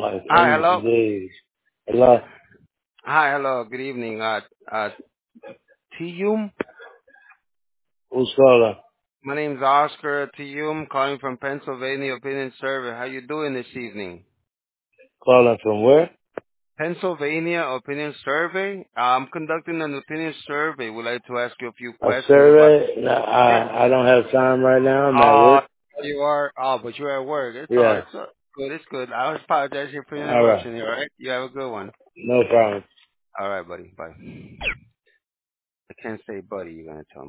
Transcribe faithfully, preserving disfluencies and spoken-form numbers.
My Hi, friend hello. today. Hello. Hi, hello. Good evening. Uh, uh, Tiyum. Who's calling? My name's Oscar Tiyum, calling from Pennsylvania Opinion Survey. How you doing this evening? Calling from where? Pennsylvania Opinion Survey. Uh, I'm conducting an opinion survey. Would like to ask you a few A questions about. survey? No, Yeah. I I don't have time right now. I'm at Uh, work. you are. Oh, but you're at work. It's all. Yeah. It's all good. It's good. I apologize here for All right. interruption. You all right? You have a good one. No problem. All right, buddy. Bye. I can't say buddy. You're gonna tell me.